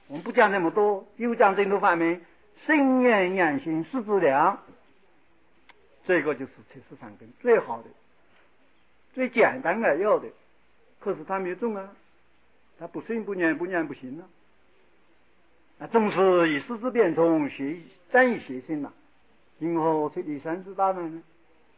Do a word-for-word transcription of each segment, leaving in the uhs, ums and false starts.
我们不讲这么多，就讲净土法门，心念养心识资粮，这个就是七十三根最好的、最简单而要的。可是他没有种啊，他不信不念不念不行啊。啊，总是以识字变通，学战以学心呐，今后出离三十大难呢。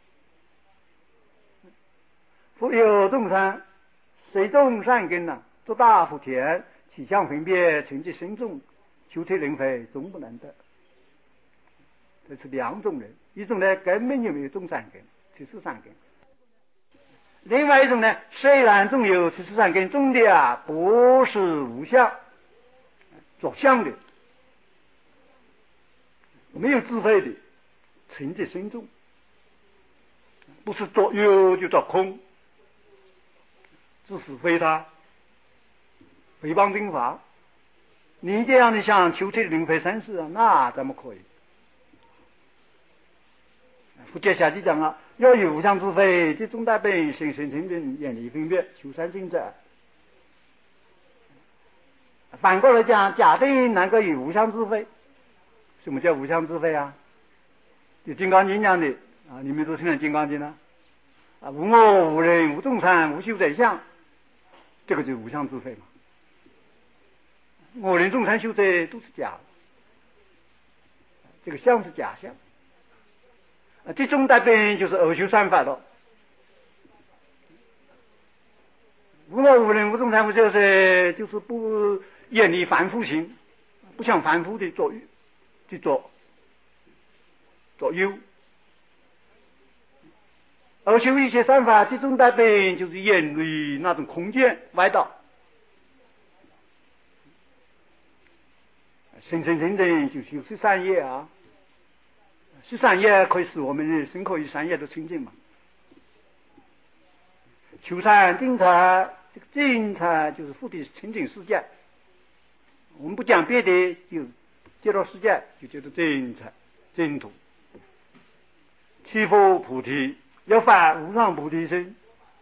复有众生，谁种善根呐、啊？做大福田，起相分别，成绩深重，求退轮回，终不能得。这是两种人，一种呢根本就没有种善根，七十三根；另外一种呢，虽然种有七十三根，种的啊不是无相，着相的，没有智慧的，成绩深重，不是着有就着空，自是非他，诽谤正法。你这样的想求退轮回生死啊，那怎么可以？佛教下去讲啊，要有无相智慧，即中大本心生成正，远离分别，求三正者。反过来讲，假定能够有无相智慧。什么叫无相智慧啊？就金刚经讲的啊，你们都听了金刚经了啊，无我无人无众生无修在相，这个就是无相智慧嘛。我人众生修在都是假的，这个相是假相。啊，这种大本就是二修三法了。无我无人无众生无就是就是不远离凡夫行，不像凡夫的做去做做忧。而修一些三法，这种大本就是远离那种空间歪道。生生正正就修十三业啊，十三业可以使我们的身口意三业都清净嘛。求禅净禅，这个净禅就是复的清净世界。我们不讲别的，就接到世界就叫做净禅净土。祈福菩提，要发无上菩提心，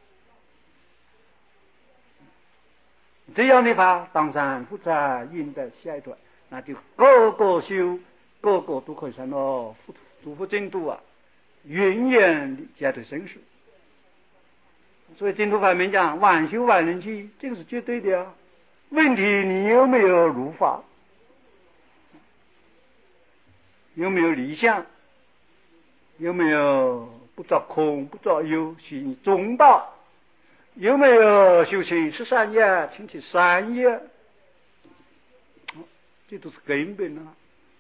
这样的话，当然复杂应的下一段。那就个个修，个个都可以成了诸佛净土啊，远远的解脱生死。所以净土法门讲万修万人去，这个是绝对的啊。问题你有没有如法？有没有理想？有没有不着空不着有，行中道？有没有修行十三业，请起三业？这都是根本啊！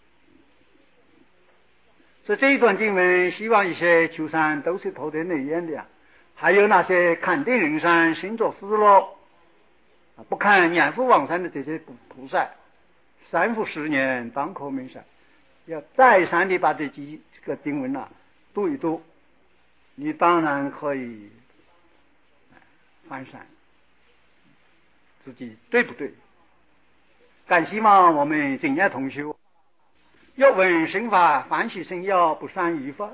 所以这一段经文，希望一些求山都是头戴内眼的啊，还有那些看定人山、心作失落啊，不看念佛往生的这些菩萨，三复十年当可明善，要再三的把这几个经文啊读一读，你当然可以翻善自己对不对？但希望我们正念同修，要闻生法，欢喜生要，不善于法。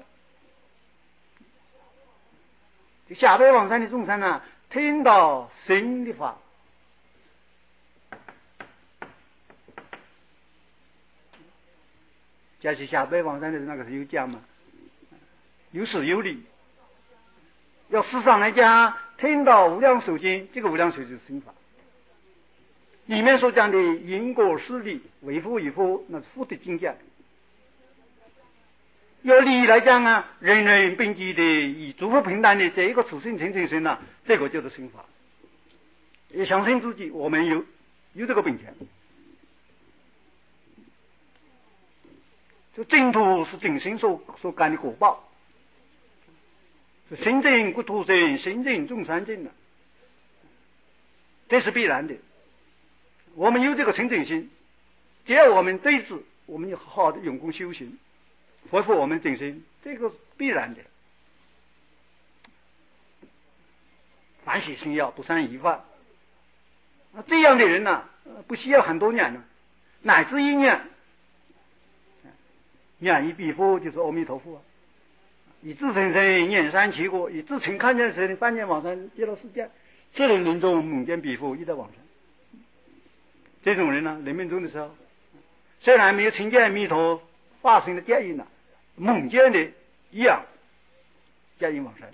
这下辈往生的众生呢，听到新的法，假是下辈往生的那个是有讲嘛，有实有理。要事实上来讲，听到无量寿经，这个无量寿就是新法。里面所讲的因果事理，为夫与夫，那是福的境界。有理来讲啊，人人并济的，以诸佛平等的这一个处性成成身啊，这个就是心法。也相信自己，我们有有这个本钱。这净土是真心所所干的果报，是心正国土正，心正众生正啊，这是必然的。我们有这个清净心，只要我们对治，我们就好好的用功修行，恢复我们正心，这个是必然的。欢喜心要，不善于法。那这样的人呢、啊，不需要很多年了，乃至一年，念一必佛就是阿弥陀佛啊。以自成身念三七果，以自成看见神三年往生极乐世界，这人人中梦见必佛，一在往生。 这种人呢，临命终的时候，虽然没有听见弥陀发生的电音了，梦见的一样电音往生。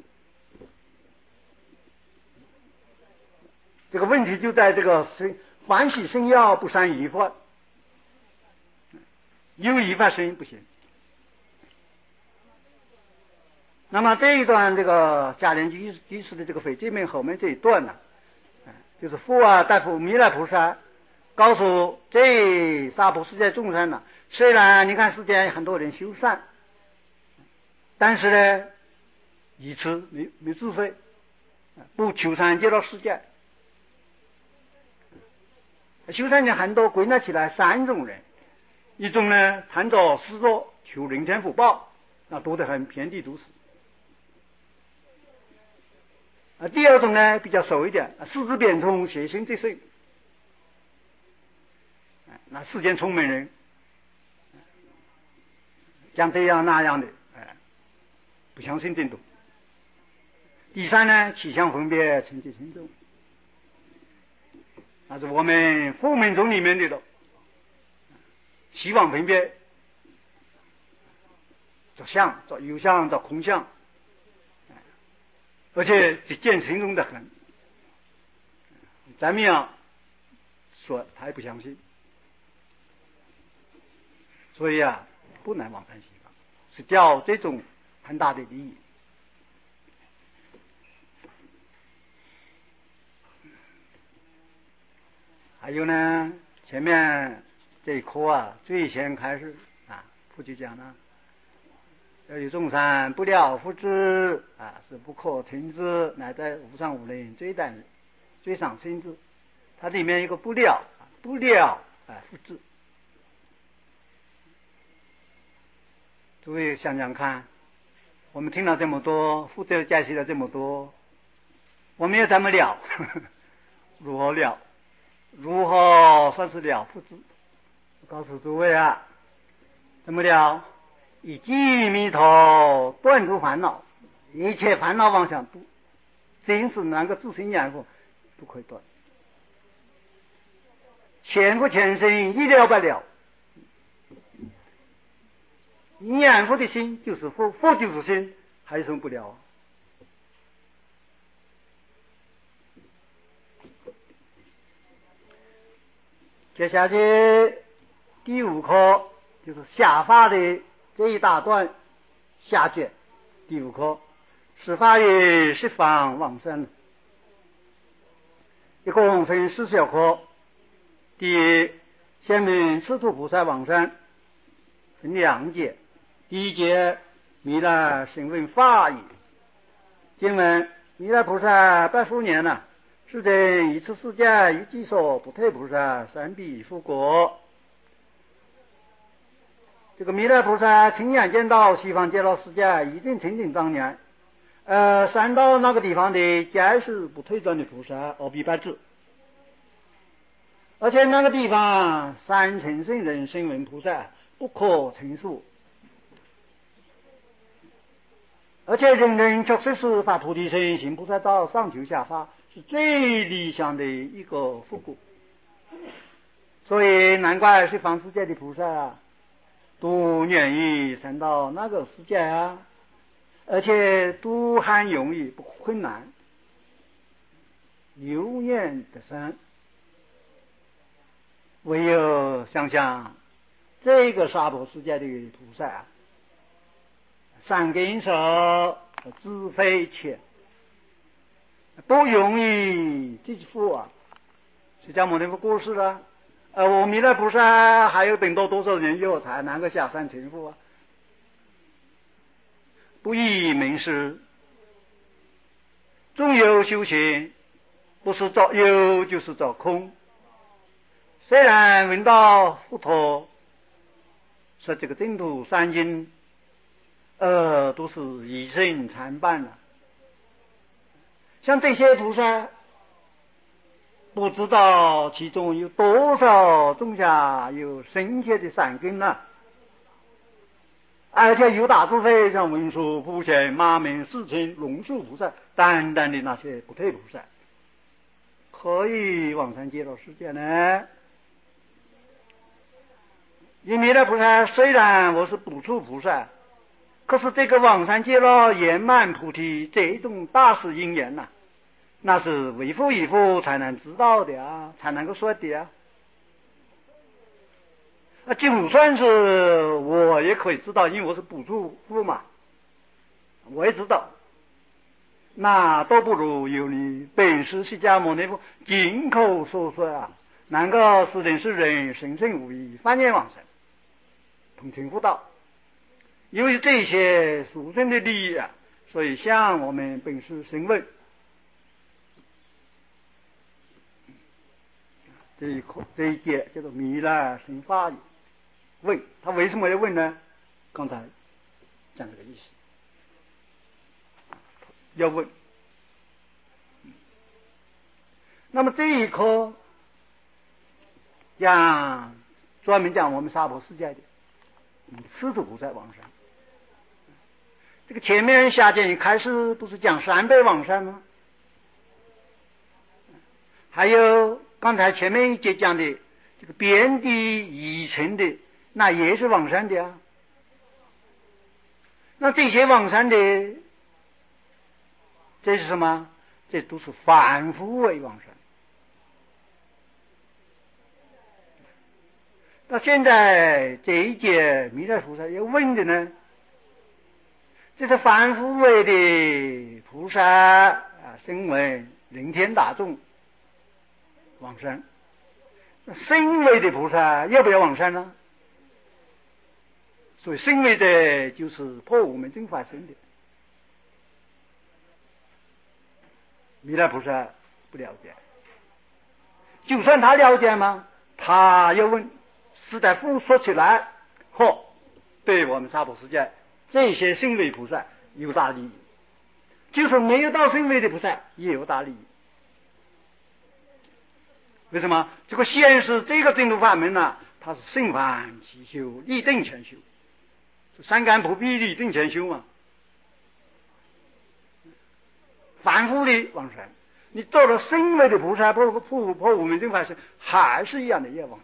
这个问题就在这个生欢喜生药不善疑法，有疑法生不行。那么这一段这个迦莲居居士的这个悔罪门后面这一段呢，就是佛啊大佛弥勒菩萨告诉这娑婆世界众生呢，虽然你看世间很多人修善，但是呢以此没没智慧，不求善极乐世界。修善的很多归纳起来三种人，一种呢贪着施作求人天福报，那多得很，遍地都是。啊，第二种呢比较熟一点，四肢变通，邪心最盛。那世间聪明人，讲这样那样的，哎，不相信真懂。第三呢，气象分别，成绩轻重，那是我们佛门中里面的了。希望分别，找相，找有相，找空相。而且这见轻重的很，咱们要说他也不相信，所以啊，不能往生西方，是掉这种很大的利益。还有呢，前面这一课啊，最先开始啊，佛就讲了。要有众生不了福之啊，是不可听之，乃在无上无人最淡最上心之。它里面一个不了，不了啊，福之。诸位想想看，我们听了这么多，福德解析了这么多，我们要怎么了？如何了？如何算是了福之？我告诉诸位啊，怎么了？以记弥陀断除烦恼，一切烦恼妄想不真是能够自行念佛，不可以断。前佛前生一了不了，念佛的心就是佛，佛就是心，还有什么不了啊？接下去第五课就是下法的这一大段下卷，第五课十法于十方往生，一共分四小课。第一，先明赤兔菩萨往生，分两节。第一节弥勒询问法义。经文：弥勒菩萨百福年了，世尊一次世界一即所不退菩萨三彼复国。这个弥勒菩萨亲眼见到西方极乐世界已经清净庄严，呃，三到那个地方的皆是不退转的菩萨，二比八智。而且那个地方三乘圣人声闻菩萨不可称数，而且人人确实是发菩提心，行菩萨道，上求下发，是最理想的一个复果。所以难怪十方世界的菩萨啊，都愿意升到那个世界啊，而且都很容易，不困难，有愿得生。唯有想想这个娑婆世界的菩萨啊，三根手自非浅，不容易这些佛啊。释迦牟尼佛过世了，呃，我弥勒菩萨还有等到多少年以后才能够下山成佛啊？不易明师，纵有修行，不是找有就是找空。虽然闻到佛陀说这个净土三经，呃，都是以身参半了，像这些菩萨，不知道其中有多少种下有深切的善根呢？而且有大智慧，像文殊、普贤、马明、世亲、龙树菩萨等等的那些不退菩萨，可以往生极乐世界呢。 因弥勒菩萨虽然我是补处菩萨，可是这个往生极乐圆满菩提这种大事因缘呐、啊，那是为父以父才能知道的啊，才能够说的啊。啊，就算是我也可以知道，因为我是补处父嘛，我也知道，那都不如有你本师释迦牟尼佛金口所说啊，能够使人世人生生无疑，翻念往生，同情悟道。因为这些殊胜的利益啊，所以向我们本师询问。这一课这一节叫做弥勒行法语。问他为什么要问呢？刚才讲这个意思，要问。那么这一课讲专门讲我们娑婆世界的四度菩萨往生。这个前面下节一开始不是讲三辈往生吗？还有刚才前面一节讲的这个遍地已成的，那也是往生的啊。那这些往生的，这是什么？这都是凡夫为往生。那现在这一节弥勒菩萨要问的呢，这是凡夫位的菩萨啊，声闻人天大众往生。那声位的菩萨要不要往生呢？所以声位的就是破我们正法身的。弥勒菩萨不了解，就算他了解吗？他要问士大夫说起来，嚯，对我们娑婆世界这些声位菩萨有大利益，就是没有到声位的菩萨也有大利益。为什么？这个现实这个净土法门呢、啊，它是圣凡起修，立定全修，三竿不必立定全修嘛。反复的往生，你做了声位的菩萨破破破五门正法身，还是一样的业往生。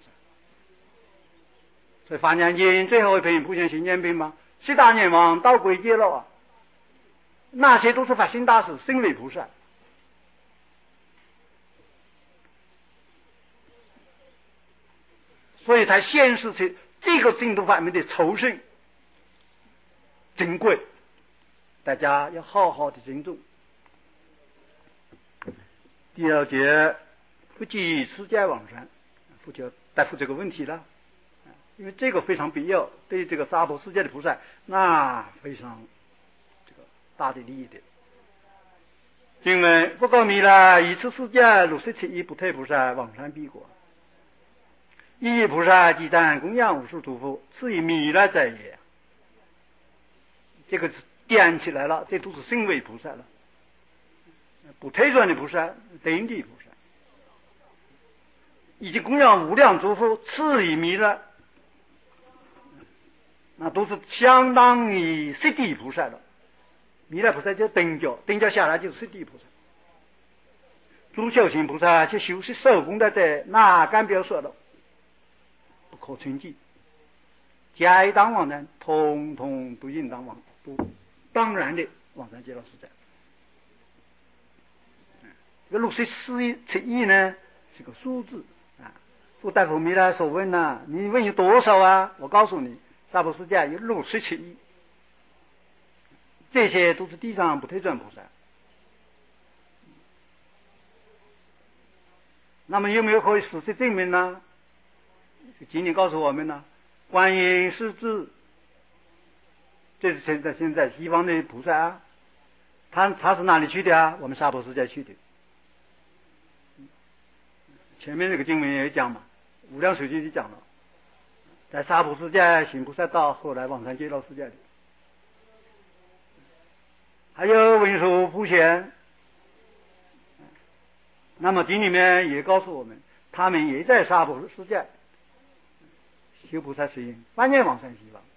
所以《华严经》最后一篇《普贤行愿品》嘛，十大愿望到归极乐啊，那些都是发心大士声位菩萨。所以才显示出这个净土法门的殊胜珍贵，大家要好好的尊重。第二节不计持戒往生，不就答复这个问题了，因为这个非常必要，对这个娑婆世界的菩萨那非常这个大的利益的。经文不告弥勒以此世界六十七亿不退菩萨往生彼国，一亿菩萨积赞供养无数诸佛，此以弥勒在也。这个点起来了，这都是声位菩萨了。不退转的菩萨，等地菩萨，以及供养无量诸佛，次以弥勒，那都是相当于十地菩萨了。弥勒菩萨就等觉，等觉下来就是十地菩萨。诸修行菩萨去修习受功德者，那更不要说了，不可称计。皆当往生，通通都应当往，都当然的往生极乐世界。这个六十四亿七亿呢是个数字啊。复大佛弥勒所问呢、啊，你问有多少啊？我告诉你，娑婆世界有六十七亿，这些都是地上不退转菩萨。那么有没有可以事实证明呢？经典告诉我们呢，观音是指，这是现在现在西方的菩萨啊，他他是哪里去的啊？我们娑婆世界去的。前面这个经文也讲嘛，无量寿经就讲了，在娑婆世界行菩萨道，后来往生极乐世界的。还有文殊普贤，那么经里面也告诉我们，他们也在娑婆世界修菩萨行，万念往生西方。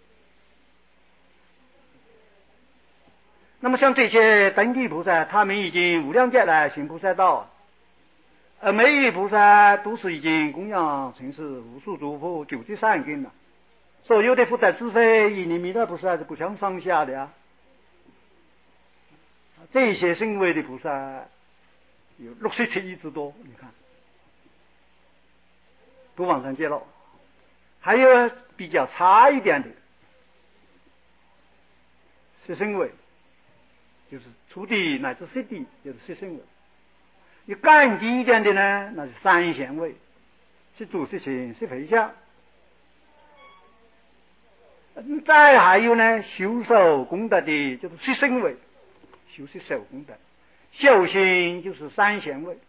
那么像这些等地菩萨，他们已经无量劫来行菩萨道，而每一位菩萨都是已经供养成是无数诸佛九地善根了， 所有的福德智慧以你弥勒菩萨是不相上下的呀。这些身位的菩萨有六十七亿之多，你看都往上揭露。还有比较差一点的十身位，就是初地乃至十地，就是十身位。有更低一点的呢，那是三贤位，是主是行是回向。再还有呢，修守功德的就是十身位，修是守功德，修行就是三贤位，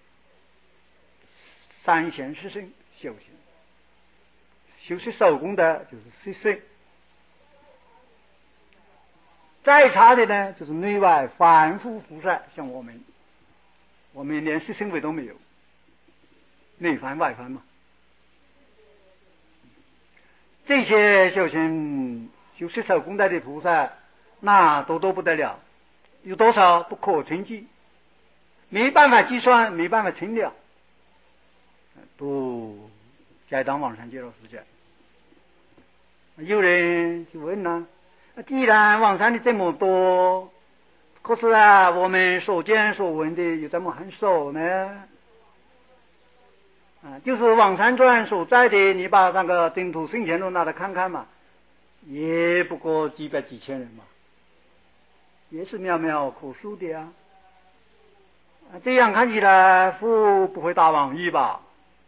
三贤十身修行。修是守功德就是十身。再差的呢，就是内外凡夫菩萨，像我们，我们连十身位都没有，内凡外凡嘛。这些修行修十守功德的菩萨，那多多不得了，有多少不可称计，没办法计算，没办法称量，都该当往生极乐世界。有人就问了，既然往生的这么多，可是啊，我们所见所闻的有这么很少呢？啊，就是《往生传》所在的，你把那个净土圣贤录拿来看看嘛，也不过几百几千人嘛，也是渺渺可数的啊。啊，这样看起来，佛不会大妄语吧？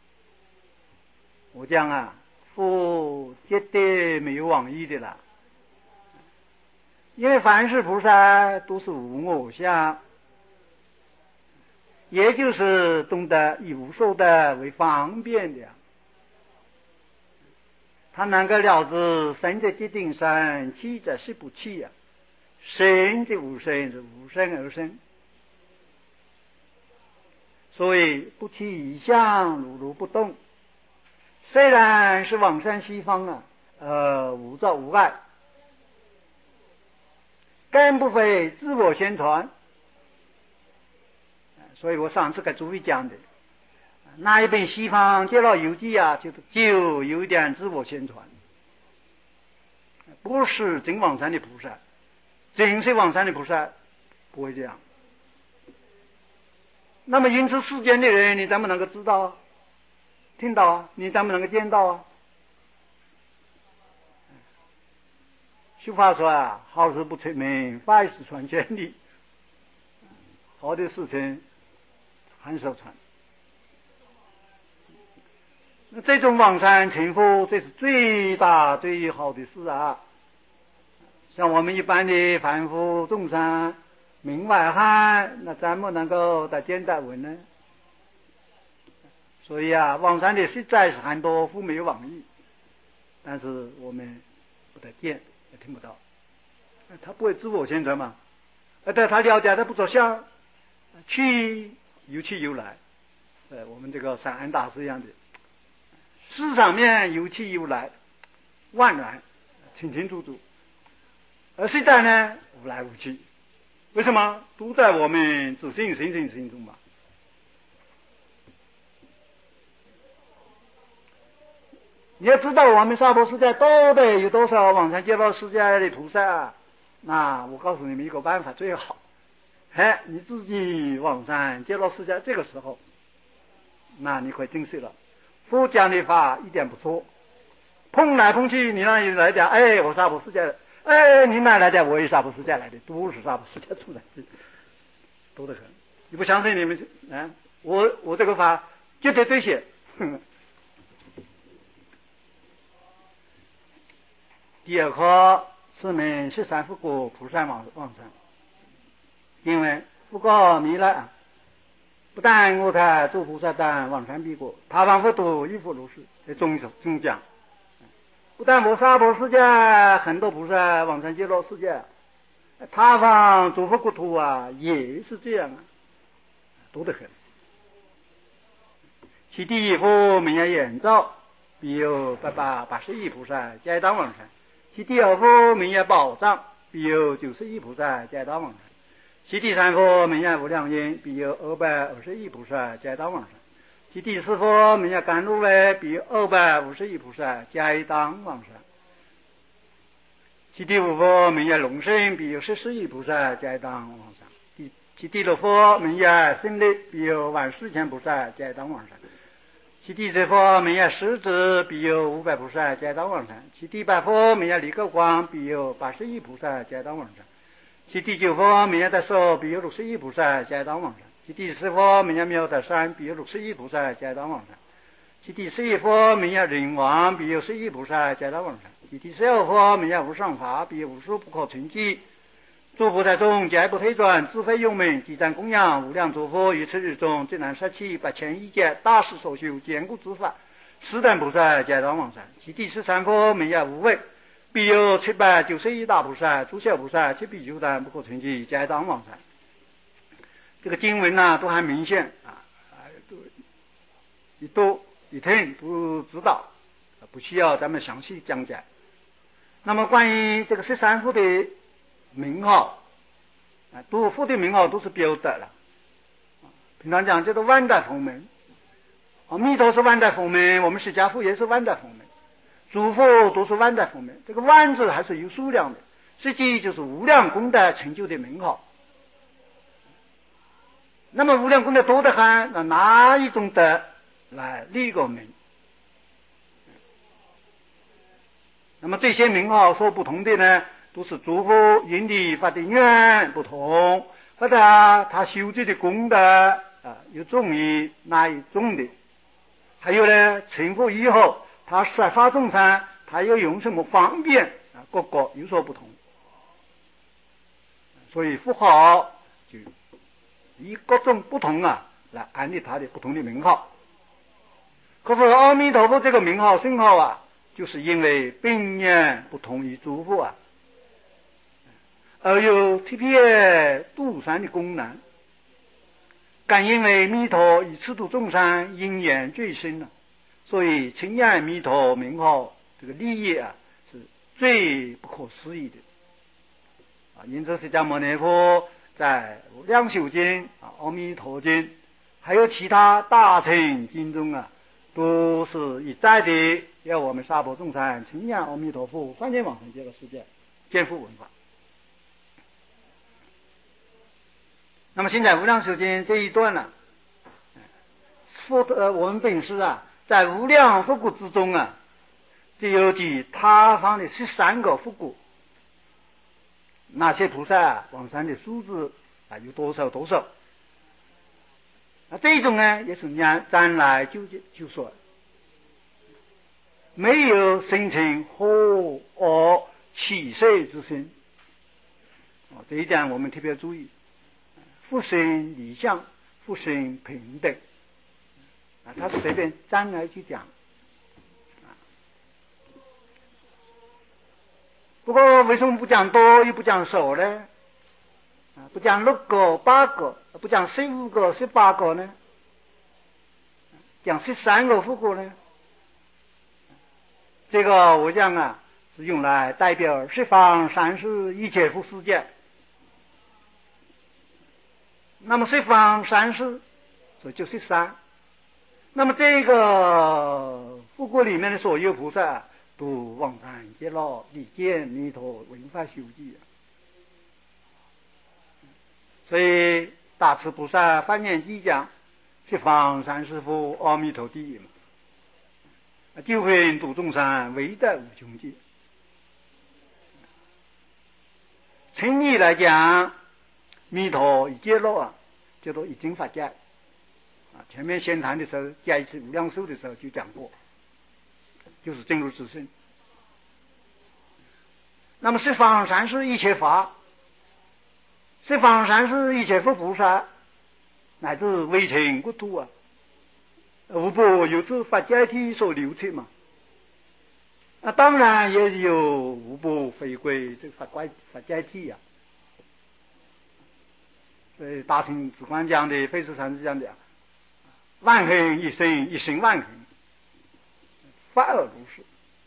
我讲啊，佛绝对没有妄语的啦，因为凡是菩萨都是无我相。也就是懂得以无受的为方便的，他能够了知生者即定生，气者是不气呀、啊，生则无生，是无生而生。所以不起一相，如如不动。虽然是往生西方啊，呃，无障无碍，更不会自我宣传。所以我上次给诸位讲的，那一本西方介绍游记啊，就是就有一点自我宣传，不是真往生的菩萨，真是往生的菩萨不会这样。那么因此世间的人，你怎么能够知道啊？听到啊？你怎么能够见到啊？俗话说啊，好事不出门，坏事传千里。好的事情很少传。那这种往生成佛，这是最大最好的事啊！像我们一般的凡夫众生，门外汉，那怎么能够得见得闻呢？所以啊，往生的实在是很多，父没有往意，但是我们不得见，也听不到。他不会自我宣传嘛？呃，但他了解，他不着相，去有去有来。呃，我们这个善安大师一样的，世上面有去有来，万然清清楚楚。而现在呢，无来无去，为什么？都在我们自信心心心中嘛。你要知道，我们娑婆世界到底有多少往生极乐世界的菩萨？那我告诉你们一个办法最好，哎，你自己往生极乐世界，这个时候，那你可以珍惜了。佛讲的法一点不错，碰来碰去，你那里来讲，哎，我娑婆世界，哎，你哪来的？我也娑婆世界来的，都是娑婆世界出来的，多得很。你不相信你们啊？我我这个法绝对对写。第二课是门十三佛果菩萨往往生，因为佛告弥勒，不但我他诸菩萨等往生彼国，他方佛土亦复如是。在中中讲，不但我娑婆世界很多菩萨往生极乐世界，他方诸佛国土啊也是这样啊，多得很。其第一佛名曰眼照，必有八百八十亿菩萨皆当往生。其第二佛名曰宝藏，必有九十亿菩萨皆当往生。其第三佛名曰无量音，必有二百二十亿菩萨皆当往生。其第四佛名曰甘露味，必有二百五十亿菩萨皆当往生。 其第五佛名曰龙身，必有十四亿菩萨皆当往生。第其第六佛名曰胜利，必有万四千菩萨皆当往生。其第七佛名曰狮子，必有五百菩萨皆当往生。其第八佛名曰离垢光，必有八十亿菩萨皆当往生。其第九佛名曰得手，必有六十亿菩萨皆当往生。其第十佛名曰妙德山，必有六十亿菩萨皆当往生。其第十一佛名曰人王，必有十亿菩萨皆当往生。其第十二佛名曰无上法，必有无数不可称计诸菩萨中皆不退转，自非用名，积赞供养无量诸佛，于此日中只能摄取八千亿劫大师所修坚固之法，十等菩萨皆当往生。其第十三佛名曰无畏，必有七百九十亿大菩萨，诸小菩萨七比九等不可称计皆当往生。这个经文呢都很明显啊，一读一听都知道，不需要咱们详细讲解。那么关于这个十三佛的名号啊，都佛的名号都是标的了。平常讲叫做万代佛门，阿弥陀是万代佛门，我们释迦佛也是万代佛门，诸佛都是万代佛门。这个万字还是有数量的，实际就是无量功德成就的名号。那么无量功德多得很，那哪一种德来立个名？那么这些名号所不同的呢，都是诸佛因地发的愿不同，或者他修持的功德啊有重于哪一种的，还有呢成佛以后他设发众生，他要用什么方便啊，各个有所不同。所以佛号就以各种不同啊来安立他的不同的名号。可是阿弥陀佛这个名号圣号啊，就是因为本源不同于诸佛啊，而有特别度善的功能。更因为弥陀以此度众生因缘最深了，所以称念弥陀名号这个利益啊是最不可思议的啊。因此释迦牟尼佛在无量寿经啊、阿弥陀经还有其他大乘经中啊，都是一再的要我们娑婆众生称念阿弥陀佛，三界往生极乐世界，见复闻法。那么现在无量寿经这一段呢，佛呃我们本师啊，在无量佛国之中啊，就有举他方的十三个佛国，那些菩萨往生的数字啊有多少多少。那这种呢也是将来就就说没有生成和恶起色之心啊，这一点我们特别注意。复生理想，复生平等啊，他随便将来去讲啊。不过为什么不讲多又不讲少呢？啊，不讲六个八个，不讲十五个十八个呢？讲十三个佛国呢？这个我讲啊，是用来代表十方三世一切佛世界。那么十方三世所以就十三，那么这个佛国里面的所有菩萨都往生极乐，理见弥陀闻法修记。所以大慈菩萨梵言记讲十方三世佛阿弥陀第一嘛，救会度众生唯得无穷尽。诚意来讲，弥陀已揭露啊，叫做已经法界啊。前面先谈的时候，加一次无量寿的时候就讲过，就是正如自身。那么十方三世一切法，十方三世一切佛菩萨，乃至微尘国土啊，无不由此法界体所流出嘛。那当然也有无不回归这个法界法界体啊。所以大乘止观讲的非是禅师讲的啊，万恒一生，一生万恒，法而如是。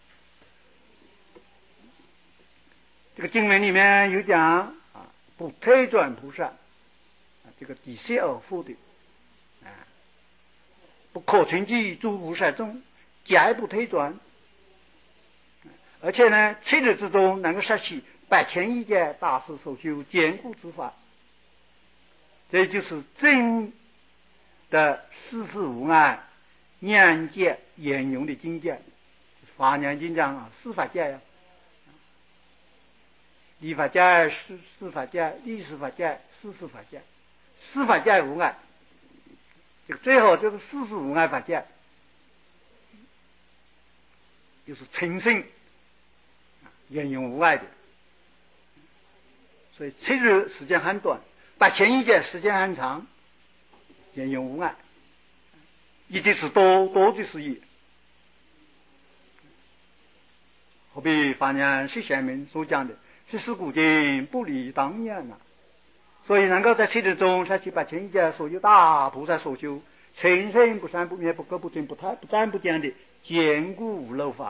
这个经文里面有讲啊，不退转菩萨啊，这个第十二佛的啊，不可称计诸菩萨中，皆不退转。 而且呢，七日之中能够实现百千亿劫大师所修坚固之法，这就是真的世事无碍、严戒严用的境界。法念经讲啊，四法界呀，理法界、事事法界、历史法界、事事法界，四法界无碍，这个最后就是事事无碍法界，就是纯性严用无碍的。所以七日时间很短，百千亿劫时间很长，严用无碍，一的是多，多的是一。何必法念是贤明所讲的是事古今不离当年啊。所以能够在七日中摄取百千亿劫所有大菩萨所修全身不散不灭不垢不净不贪不沾不颠的坚固无漏法。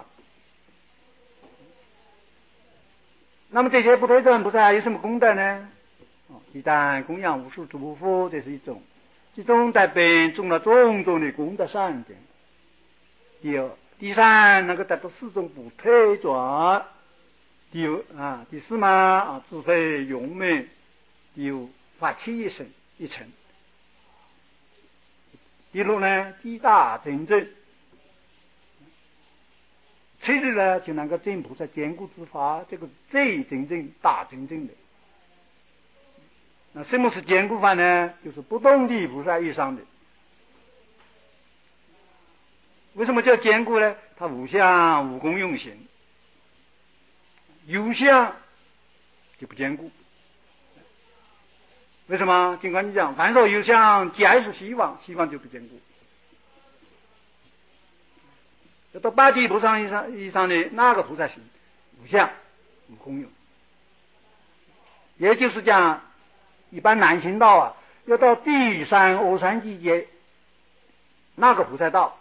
那么这些不退转菩萨有什么功德呢？一旦供养无数诸佛，这是一种，其中代表种了种种的功德善根。第二，第三，能够达到四种不退转。第五啊，第四嘛啊，智慧永明。第五，法器一生一成。第六呢，地大真正。七日呢，就能够证菩萨坚固之法，这个最真正大真正的。那什么是坚固法呢？就是不动的菩萨以上的。为什么叫坚固呢？它无相无功用行，有相就不坚固。为什么？尽管你讲凡所有相，皆是希望，希望就不坚固。要到八地菩萨以上以上的那个菩萨行，无相无功用。也就是讲，一般难行道啊，要到第三阿三境界那个菩萨道，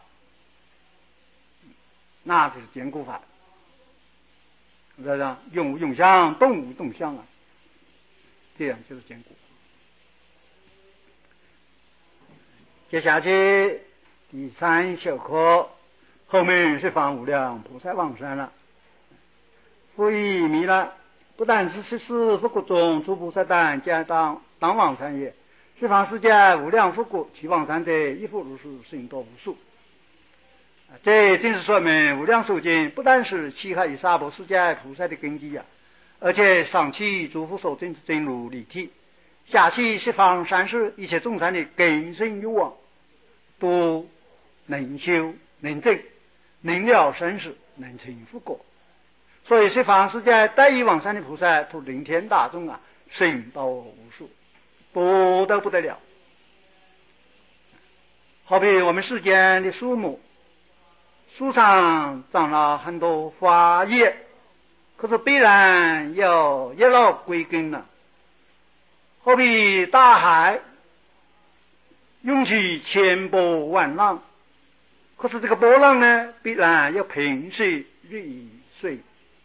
那就是坚固法。知道吗？用无用相，动无动相啊，这样就是坚固。接下去第三小课，后面是放无量菩萨往生了。复以弥勒，不但是十四佛国中诸菩萨等皆当当往生也，十方世界无量佛国其往生者，亦复如是，甚多无数。这正是说明无量寿经不但是七海与娑婆世界菩萨的根基啊，而且上起诸佛所证之真如理体，下起十方三世一切众生的根深欲望，都能修能证，能了生死，能成佛果。所以十方世界得以往生的菩萨，都人天大众啊，甚多无数，多得不得了。好比我们世间的树木，树上长了很多花叶，可是必然要一老归根了。好比大海涌起千波万浪，可是这个波浪呢，必然要平息日以岁。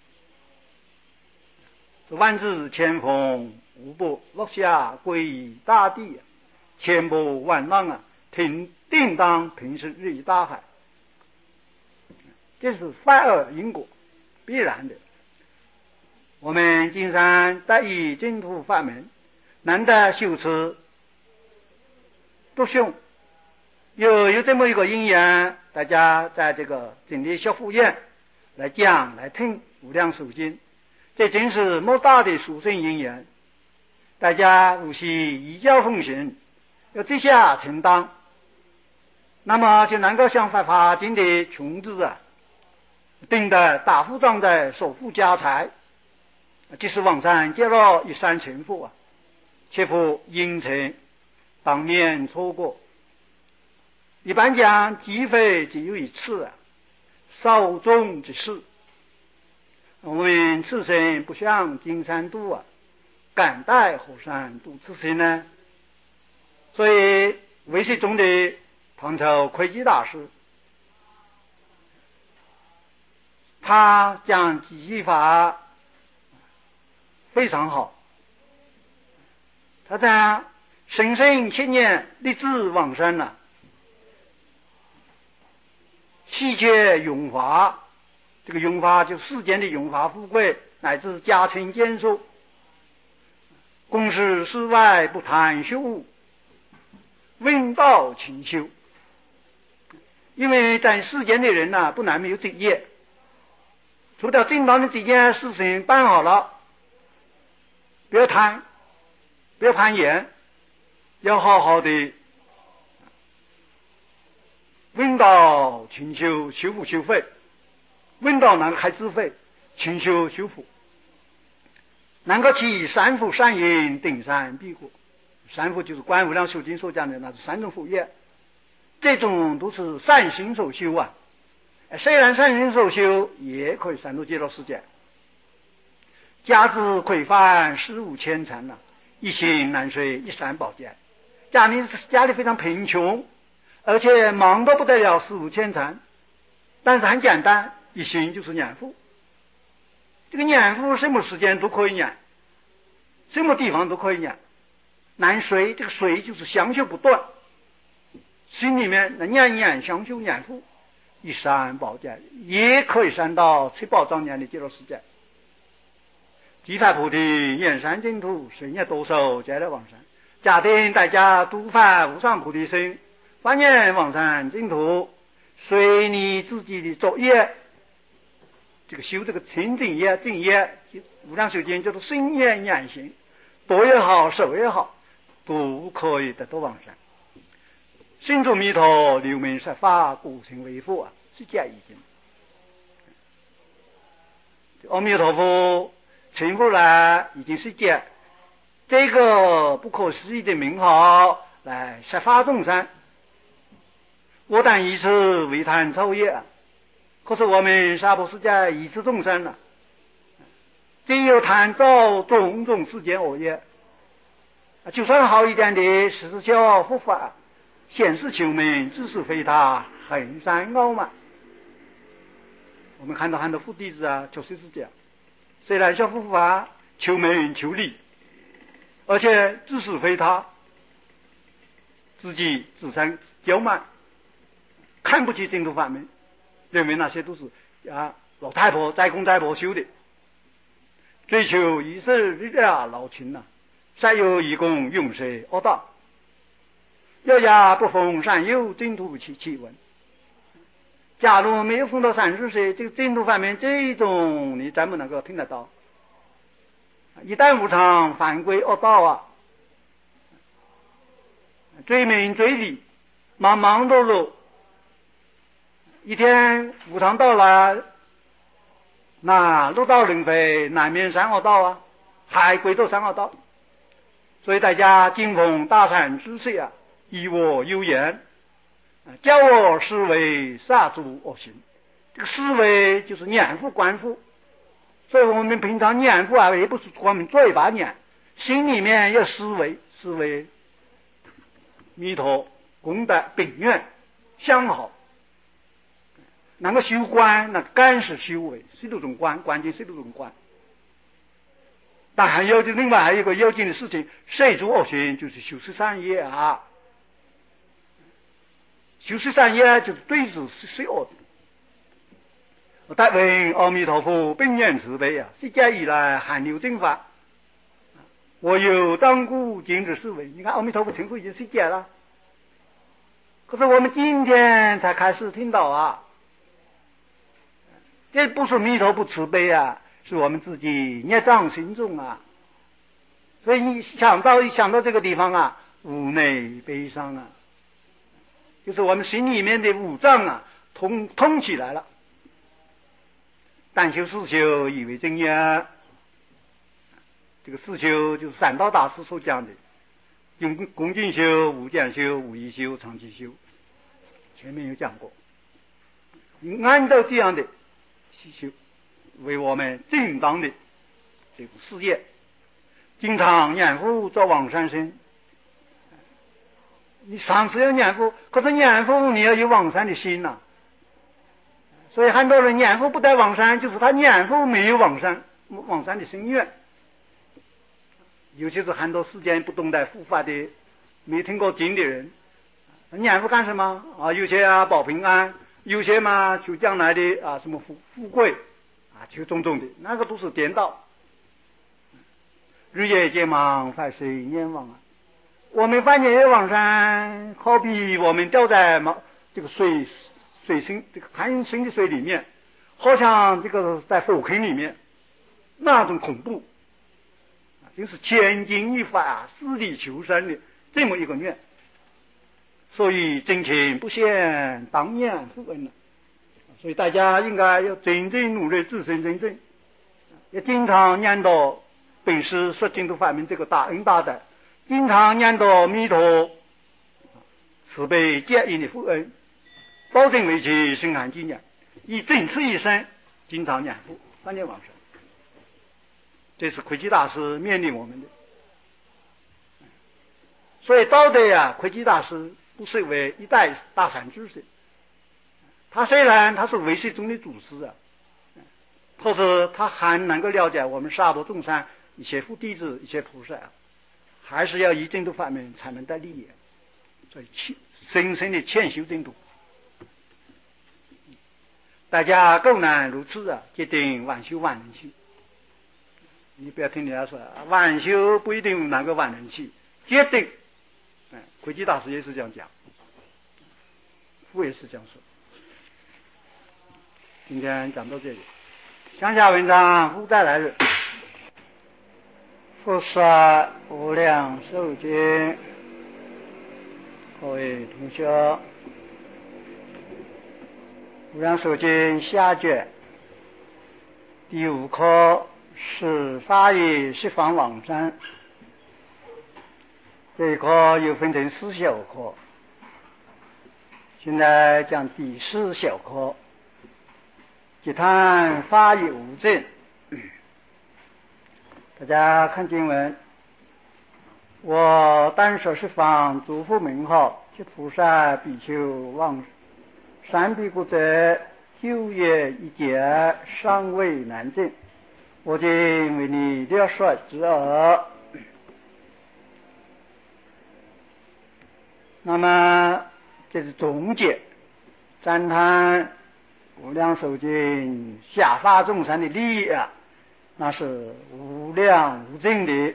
万紫千峰无不落下归于大地，千波万浪啊，定定当平息日以大海。这是反而因果，必然的。我们今生得以净土法门，难得修持读诵，有有这么一个因缘，大家在这个真理学府院来讲来听无量寿经，这真是莫大的殊胜因缘。大家务须依教奉行，要积下承担，那么就能够像法华经的穷子啊，定得大富壮哉，首富家财，即是往生极乐一山成佛啊！切勿因尘当面错过。一般讲，机会只有一次啊，少纵之事。我们此生不想金山度啊，敢待何山度此生呢？所以唯识中的唐朝慧基大师，他讲记忆法非常好。他在生生七年立志往生了，细节永华， 这个荣华就世间的荣华富贵，乃至家庭建树，公事事外不谈修务，问道勤修。因为在世间的人呐、啊，不难没有职业，除了正当的这件事情办好了，不要贪，不要攀岩，要好好的问道勤修，修福修慧。问道能开智慧，勤修修福，能够起三福善因，顶善必果。三福就是观无量寿经所讲的那是三种福业，这种都是善行所修啊。虽然善行所修，也可以三度极乐世界。家之匮乏，事无千缠呐、啊，一心难遂，一山宝剑。家里家里非常贫穷，而且忙得不得了，事无千缠，但是很简单。一心就是念佛，这个念佛什么时间都可以念，什么地方都可以念。难随，这个随就是相修不断，心里面那念念相修念佛，一山宝剑也可以山到七宝庄严的极乐世界。积财菩提演山净土，谁也多寿皆来往生。假定大家都发无上菩提心，发愿往生净土，随你自己的作业。这个修这个清净业、净业，无量寿经叫做身业言行，多也好，少也好，都可以得到往生。心中弥陀，流明十法，故成为佛啊，是这样意思。阿弥陀佛成佛了，已经是这这个不可思议的名号来十法众生。我但以此为谈超越啊。可是我们娑婆世界一切众生呢、啊，只有谈造种种世间恶业，就算好一点的实效佛法，显示求门，知识非他，很山傲慢。我们看到很多佛弟子啊，确实是这样，虽然学佛法，求门求利，而且知识非他，自己自身骄慢，看不起净土法门。认为那些都是啊老太婆在公在婆修的，追求一时日啊老情呐、啊，善有义功永世恶道，要呀不逢善友净土起气闻。假如没有逢到善知识，这个净土方面这一种你怎么能够听得到？一旦无常反归恶道啊，追名追利，忙忙碌碌。一天无常到了，那六道轮回难免三恶道啊，还归到三恶道。所以大家敬奉大善知识啊，以我有言，教我思维杀诸恶行。这个思维就是念佛观佛，所以我们平常念佛啊，也不是光凭嘴巴念，心里面要思维，思维弥陀功德秉愿相好。能够修观，那干是修为，十六种观，观经十六种观。但还有就另外还有一个要紧的事情，摄诸恶行就是修十善业啊。修十善业就是对治十恶的。我但闻阿弥陀佛本愿慈悲啊，释迦以来罕有正法，我有当故今日是为。你看阿弥陀佛成佛已经释迦了，可是我们今天才开始听到啊。这不是弥陀不慈悲啊，是我们自己孽障心重啊。所以你想到一想到这个地方啊，无内悲伤啊，就是我们心里面的五脏啊通通起来了。但修四修以为正业，这个四修就是三道大师所讲的，用恭敬修、无讲修、无义修、长期修，前面有讲过。按照这样的去修，为我们正当的这个事业，经常念佛做往生身。你常时要念佛，可是念佛你要有往生的心呐、啊。所以很多人念佛不得往生，就是他念佛没有往生往生的心愿。尤其是很多世间不懂得佛法的、没听过经的人，念佛干什么啊？有些啊保平安， 有些嘛求将来的啊什么富富贵啊，求种种的，那个都是颠倒。日夜渐忙，快谁念往啊？我们半夜往山，好比我们掉在毛这个水水深这个很深的水里面，好像这个在火坑里面，那种恐怖啊，就是千钧一发啊，死里求生的这么一个念。所以真情不现，当面不问了。所以大家应该要真正努力，自身真正，要经常念叨本师说净土法门这个大恩大德，经常念叨弥陀慈悲接引的福恩，保证为其生含纪念，以整此一生经常念佛三念往生。这是魁基大师面临我们的。所以道德呀，魁基大师不是为一代大善知识，他虽然他是唯识中的祖师啊，可是他还能够了解我们沙陀众生一些佛弟子一些菩萨啊，还是要以净土法门才能得利益，所以深深的谦修净土。大家共难如此啊，决定万修万能去。你不要听人家说万修不一定能够万能去，决定。哎，魁基大师也是这样讲，父也是这样说。今天讲到这里，向下文章复再来日。佛说无量寿经，各位同学，无量寿经下卷第五课是法义十方往生。这一课又分成四小课，现在讲第四小课，即谈法义无证。大家看经文，我单说十方诸佛名号及菩萨比丘往三比古者，九业一劫尚未难证，我今为你略说之耳。那么这是总结赞叹无量寿经下化众生的利益啊，那是无量无尽的，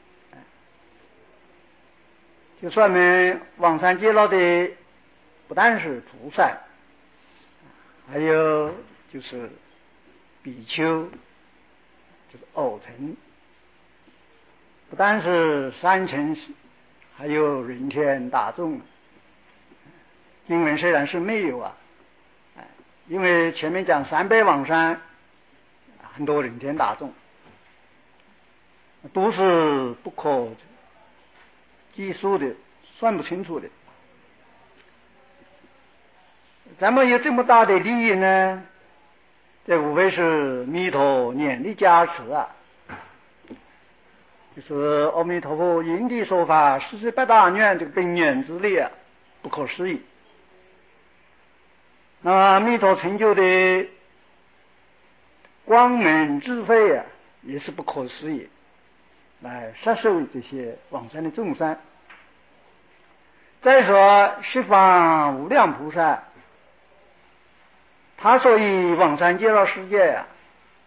就说明往生极乐的不但是菩萨，还有就是比丘，就是偶乘，不但是三乘，还有人天大众。经文虽然是没有啊，因为前面讲三百往生，很多人天大众都是不可计数的，算不清楚的。咱们有这么大的利益呢，这无非是弥陀念力加持啊，就是阿弥陀佛因地说法四十八大愿这个本愿之力啊，不可思议。那么阿弥陀成就的光明智慧啊，也是不可思议，来摄受这些往生的众生。再说十方无量菩萨，他所以往生极乐世界啊，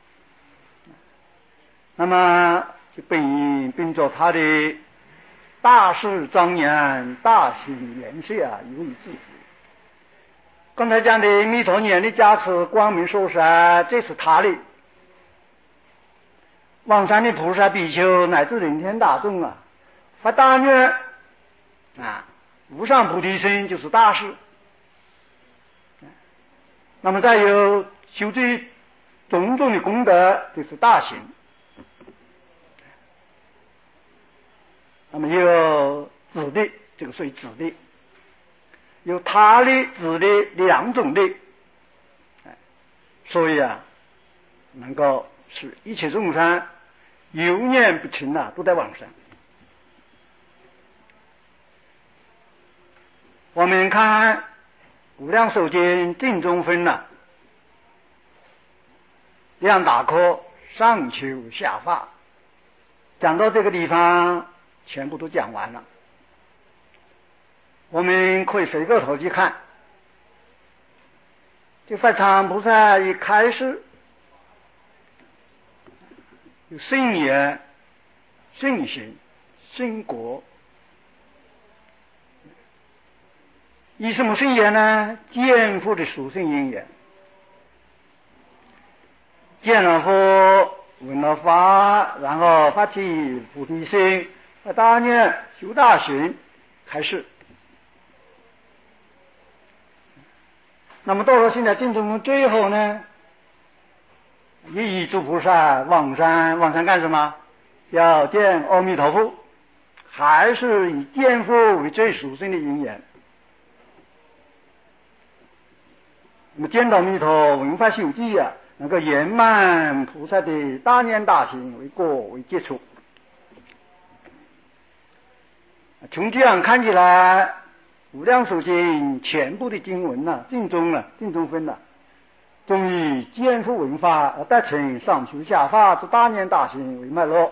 那么就本本着他的大势庄严、大行元帅啊，由于自己。刚才讲的弥陀念力加持、光明受摄，这是他的。往生的菩萨、比丘乃至人天大众啊，发大愿啊，无上菩提心就是大事。那么再有修这种种的功德，就是大行。那么有子力，这个属于子力。有他力子力两种力，所以啊，能够使一切众生有念不勤啊，都在往生。我们看无量寿经正中分了、啊、两大科，上求下化，讲到这个地方全部都讲完了。我们可以回过头去看， 这法常菩萨一开始有圣言、圣行、圣果。以什么圣言呢？见佛的殊胜因缘。见了佛，闻了法，然后发起菩提心，大念修大行，开始。那么到了现在净土宗最后呢，一诸菩萨往生，往生干什么？要见阿弥陀佛，还是以见佛为最殊胜的因缘。那么见到弥陀闻法修记啊，能够圆满菩萨的大念大行为果为基础。从这样看起来，无量寿经全部的经文啊，经中啊，经中分啊，终以见佛闻法而达成上求下化之大念大行为脉络。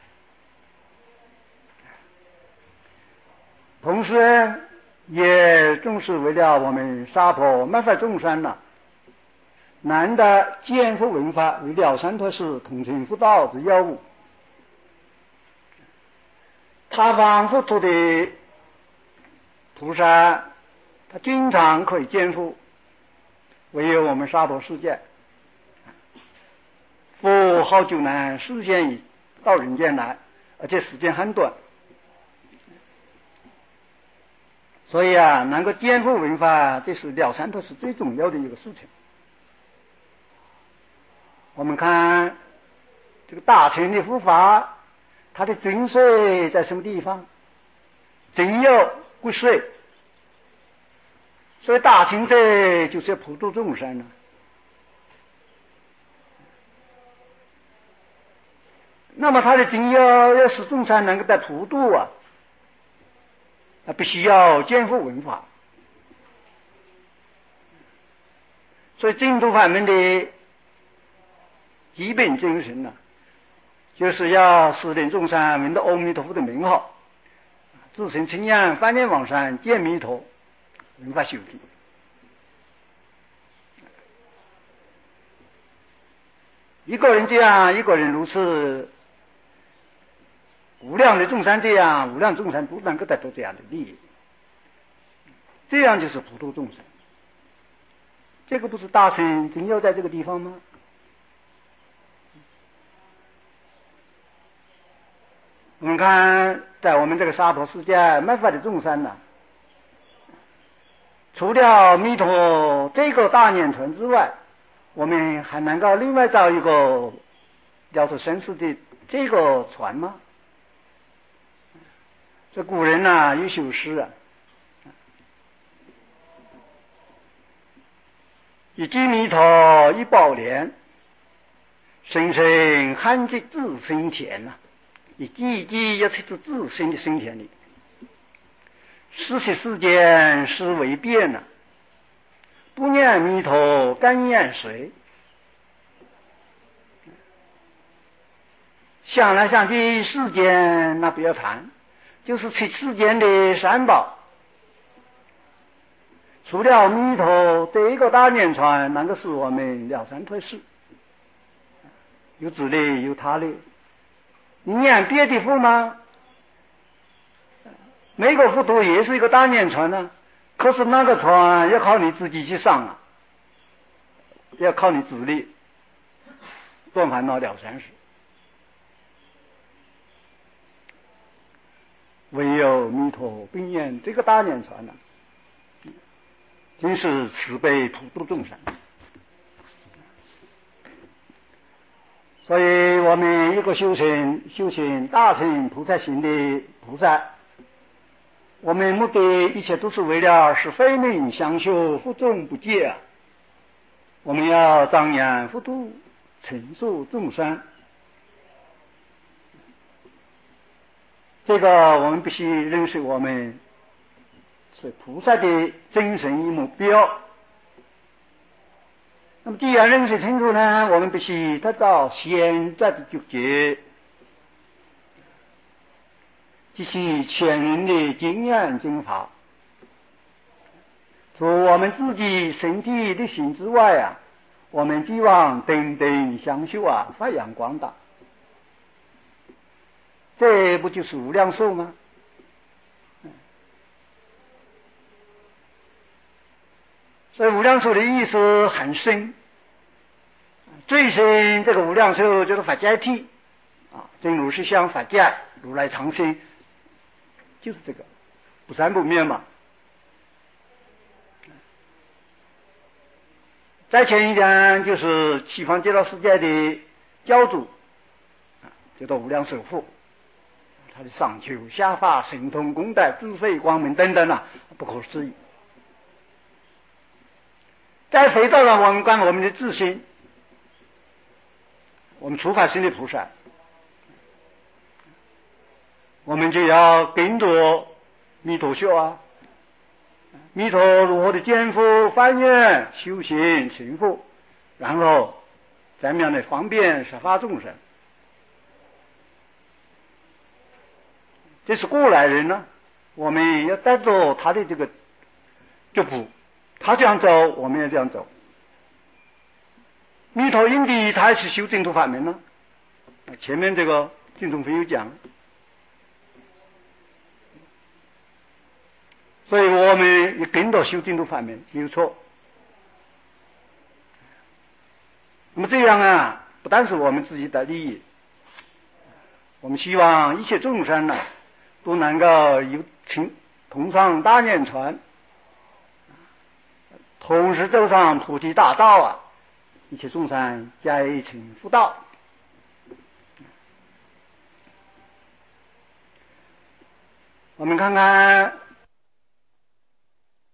同时也正是为了我们娑婆万法众生呐，难得见佛闻法为了三脱事统成佛道之要务。他方佛陀的菩萨，他经常可以见佛，唯有我们娑婆世界，佛好久难示现到人间来，而且时间很短。所以啊，能够见佛闻法，这是了三脱是最重要的一个事情。我们看这个大乘的佛法，它的精髓在什么地方？真有不遂。所以大乘者就是要普度众生了。那么它的真要要使众生能够在普度啊，那必须要见佛闻法。所以净土法门的基本精神呢、啊，就是要使人众生闻到阿弥陀佛的名号，自身称扬翻念往生，见弥陀，闻法修体。一个人这样，一个人如此，无量的众生这样，无量众生都能够得到这样的利益，这样就是普度众生。这个不是大乘真要在这个地方吗？我们看在我们这个娑婆世界万法的众生呢、啊，除了弥陀这个大念存之外，我们还能够另外找一个叫做生死的这个船吗？这古人啊有首诗啊，一记弥陀一宝莲，生生汉积自身田呐、啊，一记一记要出自自身的身田里。世世世间思为变呐、啊，不念弥陀甘念谁？想来想去世间那不要谈，就是出世间的三宝，除了弥陀这一个大念传能够使我们了三脱事，有自力有他力。你念别的佛吗？每个佛陀也是一个大念传呢、啊，可是那个船要靠你自己去上啊，要靠你自力断烦恼了三世。唯有弥陀并念这个大念传呢、啊，真是慈悲普度众生。所以我们一个修行修行大乘菩萨行的菩萨，我们目的一切都是为了使非命相修，福众不戒啊！我们要张扬福度，承受众生。这个我们必须认识，我们是菩萨的精神与目标。那么既然认识清楚呢，我们必须得到现在的觉觉，即是前人的经验经法， 除我们自己身体的行之外啊，我们希望等等相修啊，发扬光大。这不就是无量寿吗？所以无量寿的意思很深，最深这个无量寿就是法界体啊，真如是相法界，如来藏心，就是这个不生不灭嘛。再前一点就是西方极乐世界的教主啊，叫做无量寿佛，他的上求下化神通功德智慧光明等等啊，不可思议。再回到了我们关我们的自心，我们初发心的菩萨，我们就要跟着弥陀学啊，弥陀如何的见佛发愿修行成佛，然后怎么样的方便十法众生。这是过来人呢，我们要带着他的这个脚步，他这样走我们也这样走。弥陀因地他是修净土法门呢，前面这个净宗会有讲，所以我们也跟着修净土法门没有错。那么这样啊，不但是我们自己的利益，我们希望一切众生呢、啊、都能够有情同上大念传，同时走上菩提大道啊，一切众生皆成佛道。我们看看